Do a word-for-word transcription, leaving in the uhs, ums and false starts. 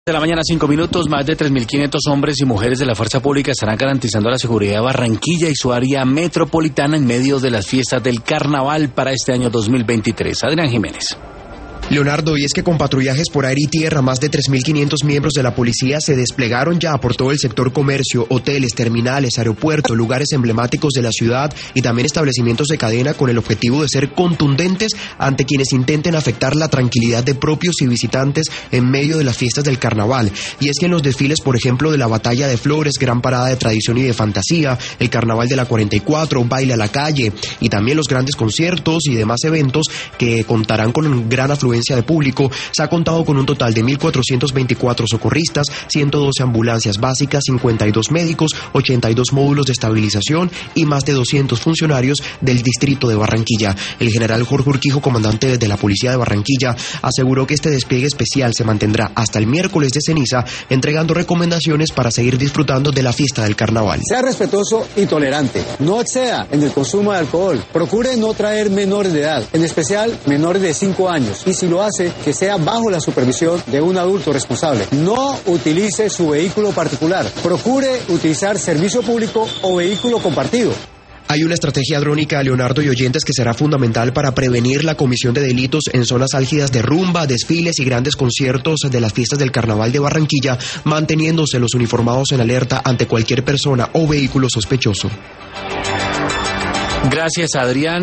De la mañana, cinco minutos, más de tres mil quinientos hombres y mujeres de la Fuerza Pública estarán garantizando la seguridad de Barranquilla y su área metropolitana en medio de las fiestas del Carnaval para este año dos mil veintitrés. Adrián Jiménez. Leonardo, y es que con patrullajes por aire y tierra, más de tres mil quinientos miembros de la policía se desplegaron ya por todo el sector comercio, hoteles, terminales, aeropuertos, lugares emblemáticos de la ciudad y también establecimientos de cadena con el objetivo de ser contundentes ante quienes intenten afectar la tranquilidad de propios y visitantes en medio de las fiestas del carnaval. Y es que en los desfiles, por ejemplo, de la Batalla de Flores, gran parada de tradición y de fantasía, el Carnaval de la cuarenta y cuatro, Baile a la Calle y también los grandes conciertos y demás eventos que contarán con gran afluencia de público, se ha contado con un total de mil cuatrocientos veinticuatro socorristas, ciento doce ambulancias básicas, cincuenta y dos médicos, ochenta y dos módulos de estabilización y más de doscientos funcionarios del distrito de Barranquilla. El general Jorge Urquijo, comandante de la Policía de Barranquilla, aseguró que este despliegue especial se mantendrá hasta el miércoles de ceniza, entregando recomendaciones para seguir disfrutando de la fiesta del carnaval. Sea respetuoso y tolerante, no exceda en el consumo de alcohol, procure no traer menores de edad, en especial menores de cinco años, y si lo hace, que sea bajo la supervisión de un adulto responsable. No utilice su vehículo particular. Procure utilizar servicio público o vehículo compartido. Hay una estrategia drónica, Leonardo y oyentes, que será fundamental para prevenir la comisión de delitos en zonas álgidas de rumba, desfiles y grandes conciertos de las fiestas del Carnaval de Barranquilla, manteniéndose los uniformados en alerta ante cualquier persona o vehículo sospechoso. Gracias, Adrián.